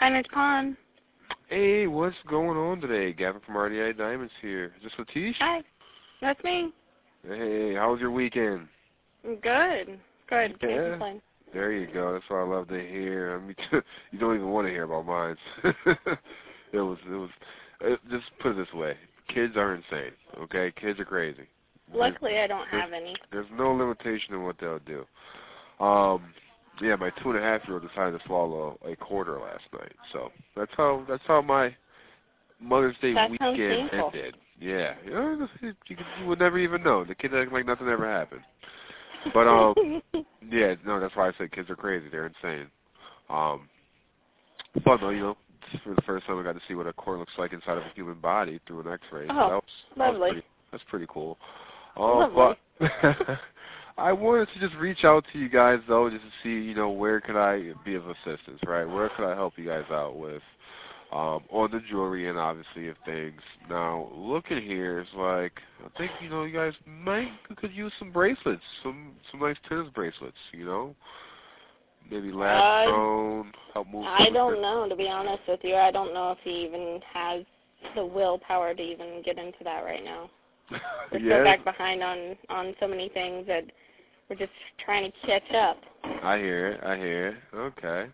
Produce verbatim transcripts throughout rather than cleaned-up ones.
Hi, Miss Pond. Hey, what's going on today? Gavin from R D I Diamonds here. Is this Latish? Hi, that's me. Hey, how was your weekend? Good. Good. Yeah. Can't complain. There you go. That's what I love to hear. I mean, you don't even want to hear about mine. it was, it was. It, just put it this way: kids are insane. Okay, kids are crazy. Luckily, there's, I don't have any. There's no limitation in what they'll do. Um, yeah, my two and a half year old decided to swallow a quarter last night. So that's how that's how my Mother's Day That sounds weekend painful. ended. Yeah, you, know, you, you would never even know. The kid acted like nothing ever happened. But um, yeah, no, that's why I said kids are crazy. They're insane. Um, fun though, you know. For the first time, I got to see what a core looks like inside of a human body through an X-ray. Oh, so that was, that lovely. was pretty, that's pretty cool. Uh, Lovely. But I wanted to just reach out to you guys though, just to see, you know, where could I be of assistance, right? Where could I help you guys out with? Um, on the jewelry and obviously of things. Now, looking here is like, I think, you know, you guys might could use some bracelets, some some nice tennis bracelets, you know? Maybe lab grown, uh, help move I don't it. know, to be honest with you. I don't know if he even has the willpower to even get into that right now. We're yeah. so back behind on, on so many things that we're just trying to catch up. I hear it, I hear it. Okay.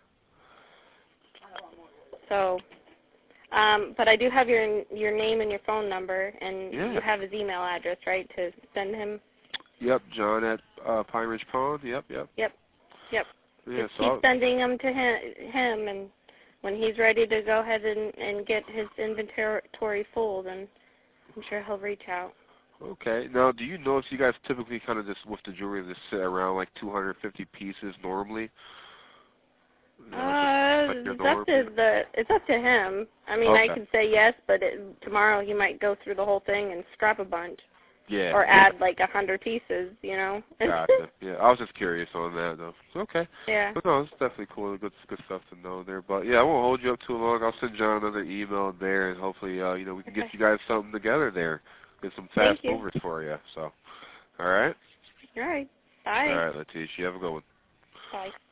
So... Um, but I do have your your name and your phone number, and Yeah. you have his email address, right, to send him? Yep, John at uh, Pine Ridge Pond. Yep, yep. Yep, yep. Yeah, Just so keep I'll, sending them to him, him, and when he's ready to go ahead and, and get his inventory full, then I'm sure he'll reach out. okay. Now, do you know if you guys typically kind of just, with the jewelry, just sit around like two hundred fifty pieces normally? You know, Uh, like your it's up to norm? the it's up to him. I mean, Okay. I could say yes, but it, tomorrow he might go through the whole thing and scrap a bunch. Yeah. Or add like a hundred pieces, you know. Gotcha. Yeah, I was just curious on that though. Okay. Yeah. But no, it's definitely cool. Good, good stuff to know there. But yeah, I won't hold you up too long. I'll send John another email there, and hopefully, uh, you know, we can Okay. get you guys something together there. Get some fast Thank you. movers for you. So, all right. All right. Bye. All right, Letitia. You have a good one. Bye.